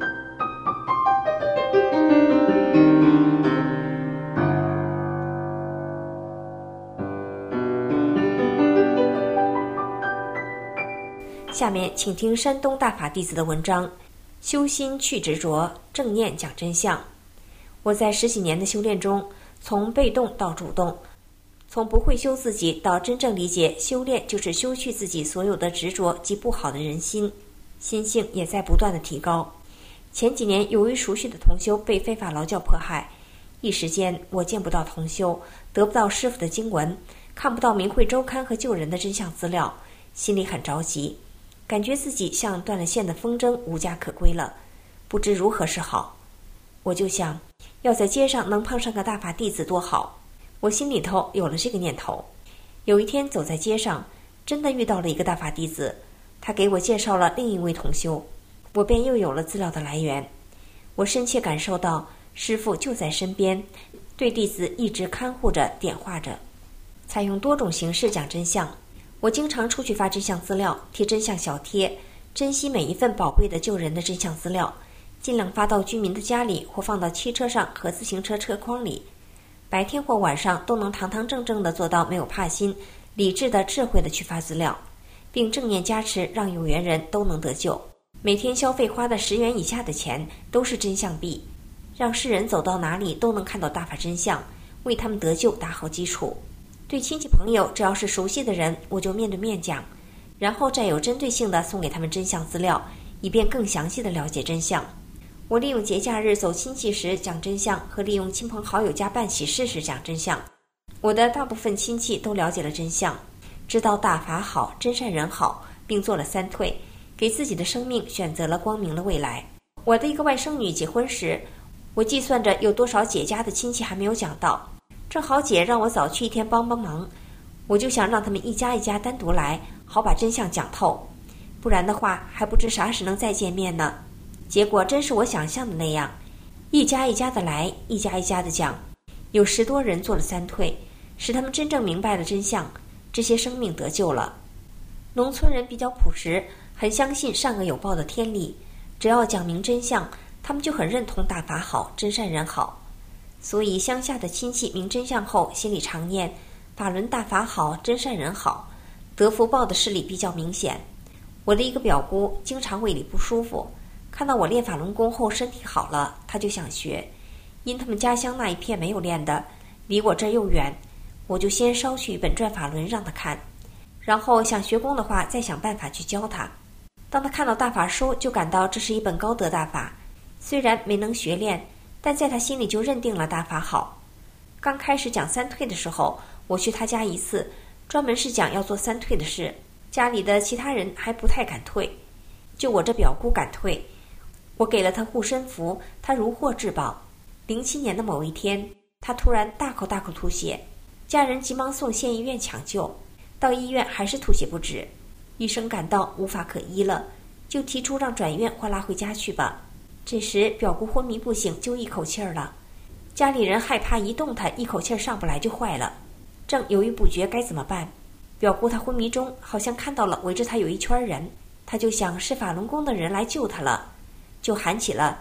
下面请听山东大法弟子的文章，修心去执着，正念讲真相。我在10几年的修炼中，从被动到主动，从不会修自己到真正理解修炼就是修去自己所有的执着及不好的人心，心性也在不断的提高。前几年由于熟悉的同修被非法劳教迫害，一时间我见不到同修，得不到师父的经文，看不到明慧周刊和救人的真相资料，心里很着急，感觉自己像断了线的风筝，无家可归了，不知如何是好。我就想，要在街上能碰上个大法弟子多好。我心里头有了这个念头。有一天走在街上，真的遇到了一个大法弟子，他给我介绍了另一位同修，我便又有了资料的来源。我深切感受到师父就在身边，对弟子一直看护着、点化着，采用多种形式讲真相。我经常出去发真相资料，贴真相小贴，珍惜每一份宝贵的救人的真相资料，尽量发到居民的家里或放到汽车上和自行车车筐里。白天或晚上都能堂堂正正地做到没有怕心，理智的、智慧的去发资料，并正念加持，让有缘人都能得救。每天消费花的10元以下的钱都是真相币，让世人走到哪里都能看到大法真相，为他们得救打好基础。对亲戚朋友，只要是熟悉的人，我就面对面讲，然后再有针对性的送给他们真相资料，以便更详细的了解真相。我利用节假日走亲戚时讲真相，和利用亲朋好友家办喜事时讲真相。我的大部分亲戚都了解了真相，知道大法好，真善人好，并做了3退，给自己的生命选择了光明的未来。我的一个外甥女结婚时，我计算着有多少姐家的亲戚还没有讲到，正好姐让我早去一天帮帮忙，我就想让他们一家一家单独来，好把真相讲透，不然的话还不知啥时能再见面呢。结果真是我想象的那样，一家一家的来，一家一家的讲，有10多人做了3退，使他们真正明白了真相，这些生命得救了。农村人比较朴实，很相信善恶有报的天理，只要讲明真相，他们就很认同大法好，真善人好。所以乡下的亲戚明真相后，心里常念法轮大法好，真善人好，得福报的势力比较明显。我的一个表姑经常胃里不舒服，看到我练法轮功后身体好了，她就想学，因他们家乡那一片没有练的，离我这儿又远，我就先捎去一本转法轮让她看，然后想学功的话再想办法去教她。当她看到大法书，就感到这是一本高德大法，虽然没能学练，但在她心里就认定了大法好。刚开始讲3退的时候，我去她家一次，专门是讲要做3退的事，家里的其他人还不太敢退，就我这表姑敢退。我给了她护身符，她如获至宝。07年的某一天，她突然大口大口吐血，家人急忙送县医院抢救，到医院还是吐血不止，医生感到无法可医了，就提出让转院或拉回家去吧。这时表姑昏迷不醒，就一口气儿了，家里人害怕一动她一口气儿上不来就坏了，正犹豫不决该怎么办。表姑她昏迷中好像看到了围着她有一圈人，她就想是法轮功的人来救她了，就喊起了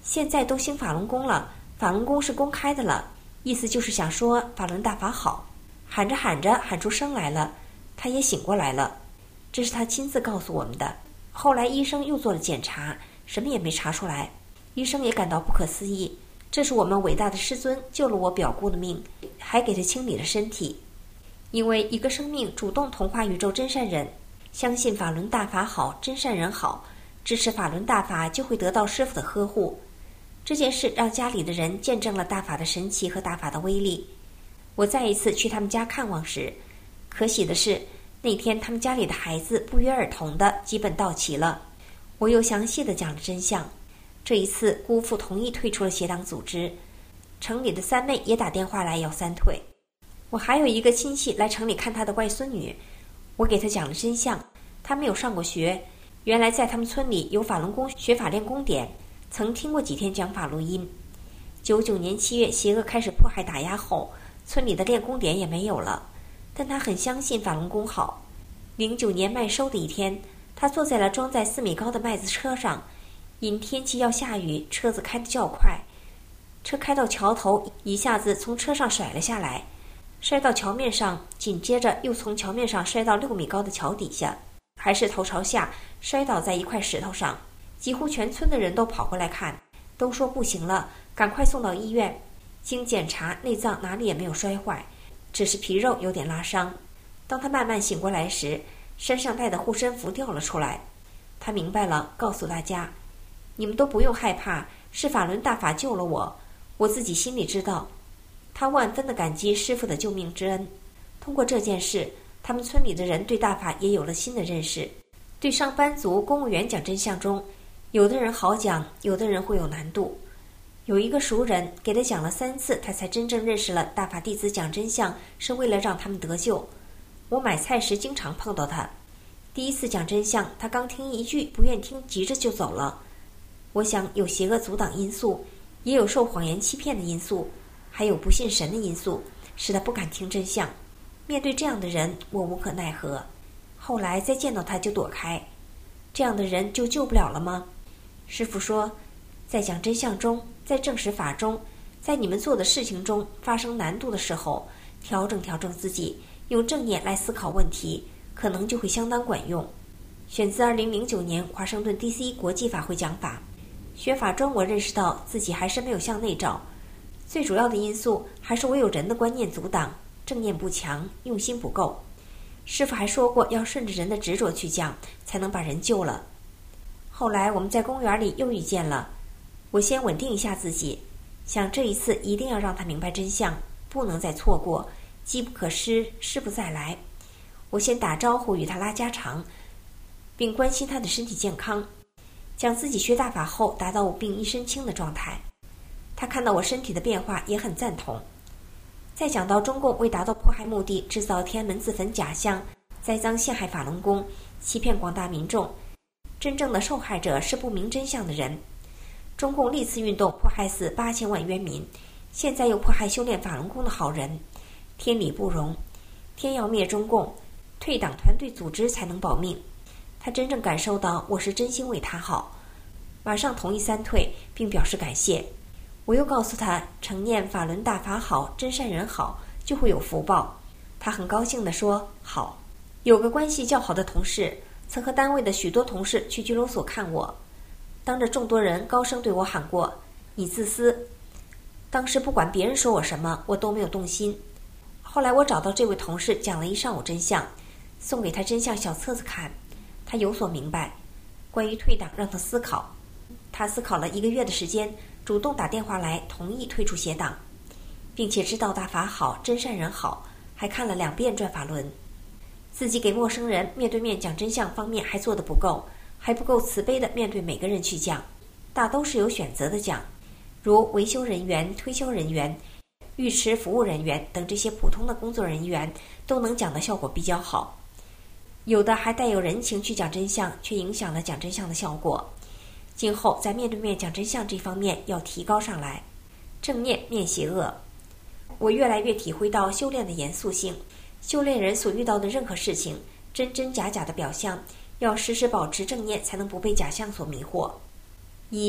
现在都兴法轮功了，法轮功是公开的了，意思就是想说法轮大法好。喊着喊着喊出声来了，他也醒过来了，这是他亲自告诉我们的。后来医生又做了检查，什么也没查出来，医生也感到不可思议，这是我们伟大的师尊救了我表姑的命，还给他清理了身体。因为一个生命主动同化宇宙真善人，相信法轮大法好，真善人好，支持法轮大法就会得到师父的呵护。这件事让家里的人见证了大法的神奇和大法的威力。我再一次去他们家看望时，可喜的是那天他们家里的孩子不约而同的基本到齐了。我又详细的讲了真相。这一次姑父同意退出了邪党组织，城里的三妹也打电话来要三退。我还有一个亲戚来城里看他的外孙女，我给他讲了真相。他没有上过学，原来在他们村里有法轮功学法练功点，曾听过几天讲法录音。99年7月邪恶开始迫害打压后，村里的练功点也没有了，但他很相信法轮功好。09年麦收的一天，他坐在了装载4米高的麦子车上，因天气要下雨，车子开得较快，车开到桥头，一下子从车上甩了下来，摔到桥面上，紧接着又从桥面上摔到6米高的桥底下，还是头朝下摔倒在一块石头上。几乎全村的人都跑过来看，都说不行了，赶快送到医院。经检查，内脏哪里也没有摔坏，只是皮肉有点拉伤。当他慢慢醒过来时，身上带的护身符掉了出来。他明白了，告诉大家，你们都不用害怕，是法轮大法救了我，我自己心里知道。他万分的感激师父的救命之恩。通过这件事，他们村里的人对大法也有了新的认识。对上班族、公务员讲真相中，有的人好讲，有的人会有难度。有一个熟人给他讲了3次，他才真正认识了大法弟子讲真相是为了让他们得救。我买菜时经常碰到他，第一次讲真相，他刚听一句不愿听，急着就走了。我想有邪恶阻挡因素，也有受谎言欺骗的因素，还有不信神的因素，使他不敢听真相。面对这样的人，我无可奈何。后来再见到他就躲开。这样的人就救不了了吗？师父说，在讲真相中，在证实法中，在你们做的事情中发生难度的时候，调整自己，用正念来思考问题，可能就会相当管用。选自2009年华盛顿 DC 国际法会讲法。学法中我认识到自己还是没有向内照，最主要的因素还是我有人的观念阻挡，正念不强，用心不够。师父还说过要顺着人的执着去讲，才能把人救了。后来我们在公园里又遇见了，我先稳定一下自己，想这一次一定要让他明白真相，不能再错过，机不可失，失不再来。我先打招呼与他拉家常，并关心他的身体健康，讲自己学大法后达到无病一身轻的状态。他看到我身体的变化也很赞同。再讲到中共为达到迫害目的，制造天安门自焚假象，栽赃陷害法轮功，欺骗广大民众，真正的受害者是不明真相的人。中共历次运动迫害死8000万冤民，现在又迫害修炼法轮功的好人，天理不容，天要灭中共，退党团队组织才能保命。他真正感受到我是真心为他好，马上同意3退，并表示感谢。我又告诉他，承念法轮大法好，真善人好，就会有福报。他很高兴地说好。有个关系较好的同事，曾和单位的许多同事去拘留所看我，当着众多人高声对我喊过，你自私。当时不管别人说我什么，我都没有动心。后来我找到这位同事，讲了一上午真相，送给他真相小册子看，他有所明白。关于退党让他思考，他思考了1个月的时间，主动打电话来同意退出邪党，并且知道大法好，真善人好，还看了2遍转法轮。自己给陌生人面对面讲真相方面还做得不够，还不够慈悲的面对每个人去讲，大都是有选择的讲，如维修人员、推销人员、浴池服务人员等这些普通的工作人员都能讲的效果比较好。有的还带有人情去讲真相，却影响了讲真相的效果。今后在面对面讲真相这方面要提高上来，正念面邪恶。我越来越体会到修炼的严肃性，修炼人所遇到的任何事情，真真假假的表象，要时时保持正念，才能不被假象所迷惑。1.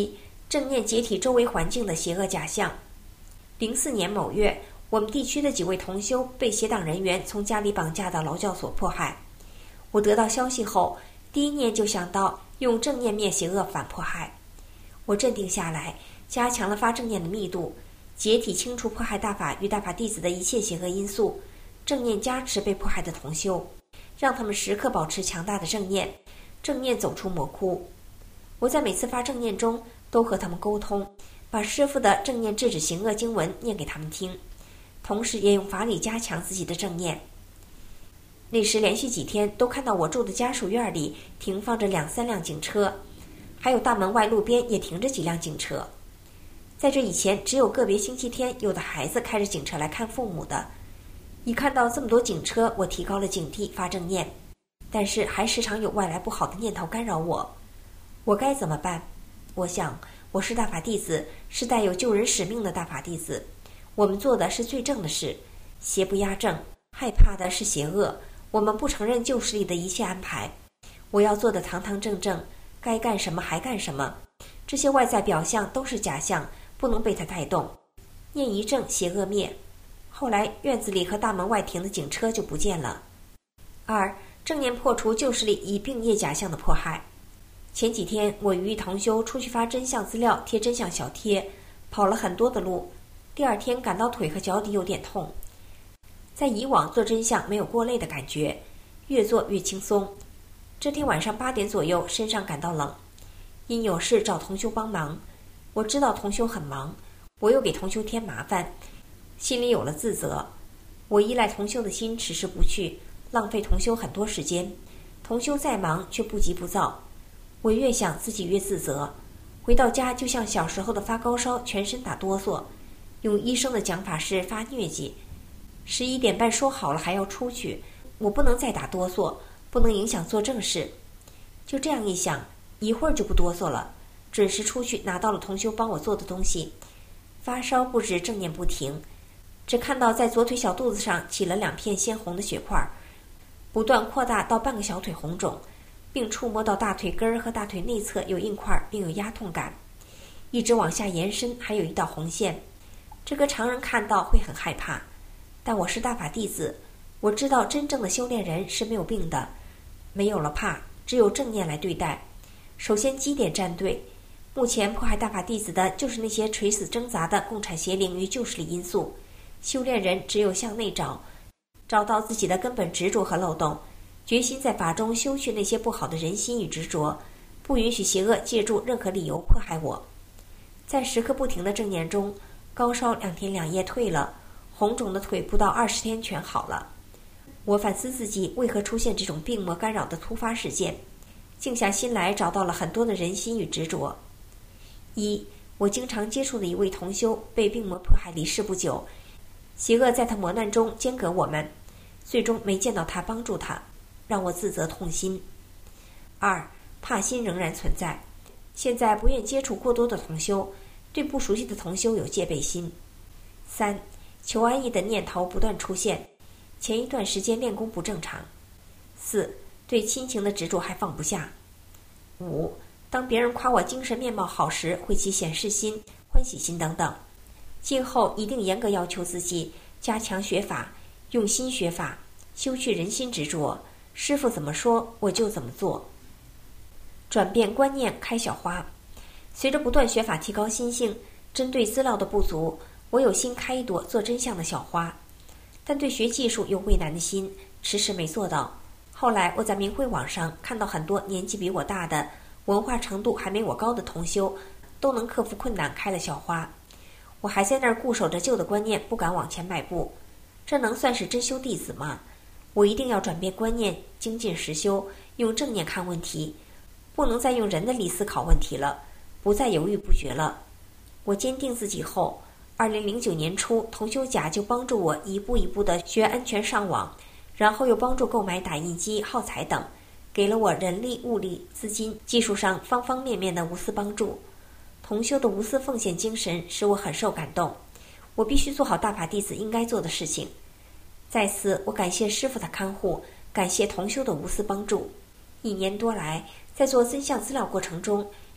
正念解体周围环境的邪恶假象。04年某月，我们地区的几位同修被邪党人员从家里绑架到劳教所迫害。我得到消息后，第一念就想到用正念灭邪恶反迫害。我镇定下来，加强了发正念的密度，解体清除迫害大法与大法弟子的一切邪恶因素，正念加持被迫害的同修，让他们时刻保持强大的正念，正念走出魔窟。我在每次发正念中都和他们沟通，把师父的正念制止行恶经文念给他们听，同时也用法理加强自己的正念。那时连续几天都看到我住的家属院里停放着2-3辆警车，还有大门外路边也停着几辆警车。在这以前，只有个别星期天有的孩子开着警车来看父母的。一看到这么多警车，我提高了警惕，发正念，但是还时常有外来不好的念头干扰我。我该怎么办？我想，我是大法弟子，是带有救人使命的大法弟子，我们做的是最正的事，邪不压正，害怕的是邪恶，我们不承认旧势力的一切安排。我要做的堂堂正正，该干什么还干什么，这些外在表象都是假象，不能被它带动。念一正，邪恶灭。后来院子里和大门外停的警车就不见了。2. 正念破除旧势力以并业假象的迫害。前几天我与一同修出去发真相资料，贴真相小贴，跑了很多的路，第2天感到腿和脚底有点痛。在以往做真相没有过累的感觉，越做越轻松。这天晚上8点左右，身上感到冷，因有事找同修帮忙。我知道同修很忙，我又给同修添麻烦，心里有了自责。我依赖同修的心迟迟不去，浪费同修很多时间。同修再忙却不急不躁，我越想自己越自责。回到家就像小时候的发高烧，全身打哆嗦，用医生的讲法是发疟疾。11点半说好了还要出去，我不能再打哆嗦，不能影响做正事。就这样一想，一会儿就不哆嗦了，准时出去拿到了同修帮我做的东西。发烧不止，正念不停，只看到在左腿小肚子上起了2片鲜红的血块，不断扩大到半个小腿红肿，并触摸到大腿根儿和大腿内侧有硬块，并有压痛感，一直往下延伸，还有一道红线。这个常人看到会很害怕，但我是大法弟子，我知道真正的修炼人是没有病的，没有了怕，只有正念来对待。首先基点站对，目前迫害大法弟子的就是那些垂死挣扎的共产邪灵与旧势力因素。修炼人只有向内找，找到自己的根本执着和漏洞，决心在法中修去那些不好的人心与执着，不允许邪恶借助任何理由迫害我。在时刻不停的正念中，高烧2天2夜退了，红肿的腿不到20天全好了。我反思自己为何出现这种病魔干扰的突发事件，静下心来找到了很多的人心与执着。1. 我经常接触的一位同修被病魔迫害离世不久，邪恶在他磨难中间隔我们，最终没见到他帮助他，让我自责痛心。2. 怕心仍然存在，现在不愿接触过多的同修，对不熟悉的同修有戒备心。3. 求安逸的念头不断出现，前一段时间练功不正常。4. 对亲情的执着还放不下。5. 当别人夸我精神面貌好时，会起显示心、欢喜心等等。今后一定严格要求自己，加强学法，用心学法，修去人心执着，师父怎么说我就怎么做。转变观念，开小花。随着不断学法提高心性，针对资料的不足，我有心开一朵做真相的小花，但对学技术有畏难的心，迟迟没做到。后来我在明慧网上看到很多年纪比我大的，文化程度还没我高的同修，都能克服困难开了小花。我还在那儿固守着旧的观念，不敢往前迈步，这能算是真修弟子吗？我一定要转变观念，精进实修，用正念看问题，不能再用人的力思考问题了，不再犹豫不决了。我坚定自己后，2009年初，同修甲就帮助我一步一步地学安全上网，然后又帮助购买打印机、耗材等，给了我人力、物力、资金、技术上方方面面的无私帮助。同修的无私奉献精神使我很受感动，我必须做好大法弟子应该做的事情。在此，我感谢师父的看护，感谢同修的无私帮助。1年多来，在做真相资料过程中，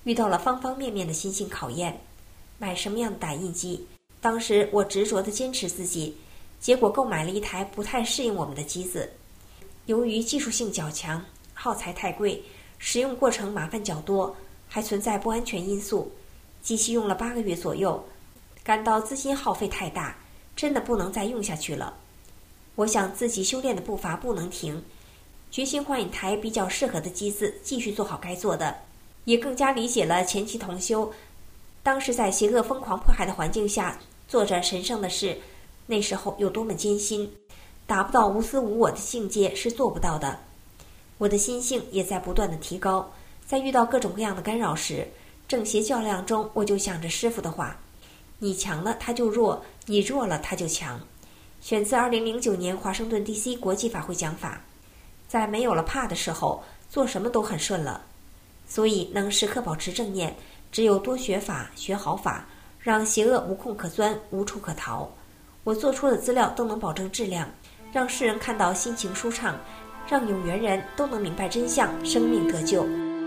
遇到了方方面面的心性考验。买什么样的打印机？当时我执着地坚持自己，结果购买了一台不太适应我们的机子。由于技术性较强，耗材太贵，使用过程麻烦较多，还存在不安全因素。机器用了8个月左右，感到资金耗费太大，真的不能再用下去了。我想自己修炼的步伐不能停，决心换一台比较适合的机子，继续做好该做的。也更加理解了前期同修当时在邪恶疯狂迫害的环境下做着神圣的事，那时候有多么艰辛，达不到无私无我的境界是做不到的。我的心性也在不断的提高，在遇到各种各样的干扰时，正邪较量中，我就想着师父的话：你强了他就弱，你弱了他就强。选自2009年华盛顿 DC 国际法会讲法。在没有了怕的时候，做什么都很顺了。所以能时刻保持正念，只有多学法，学好法，让邪恶无空可钻，无处可逃。我做出的资料都能保证质量，让世人看到心情舒畅，让有缘人都能明白真相，生命得救。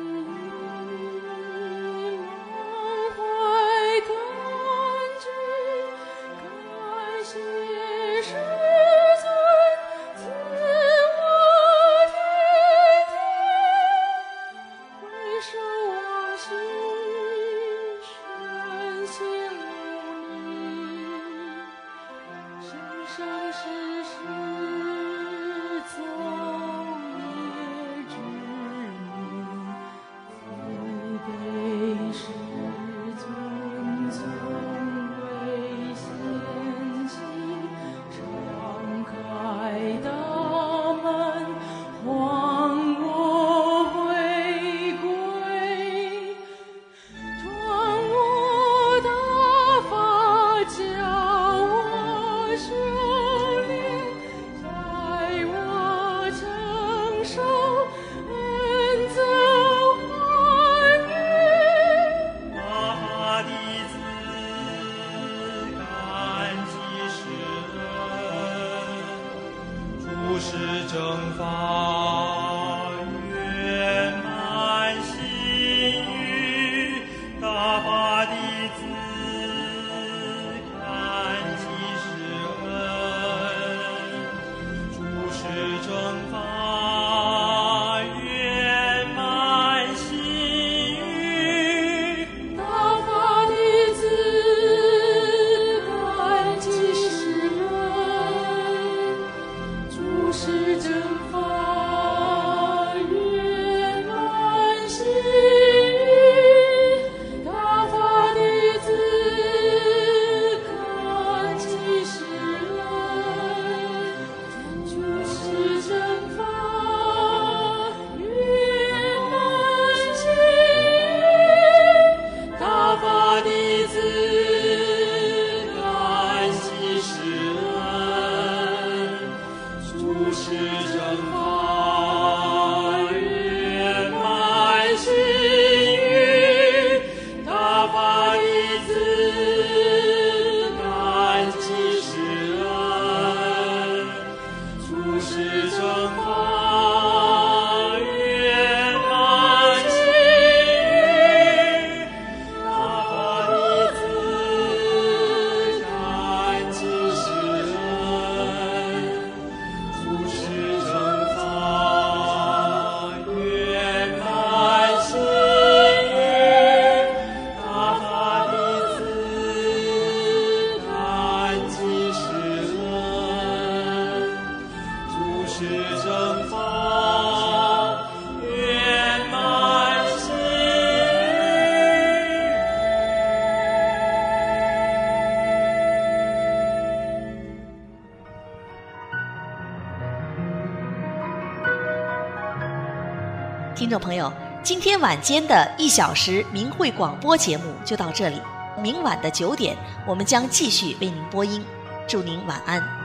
听众朋友，今天晚间的1小时明慧广播节目就到这里，明晚的9点，我们将继续为您播音。祝您晚安。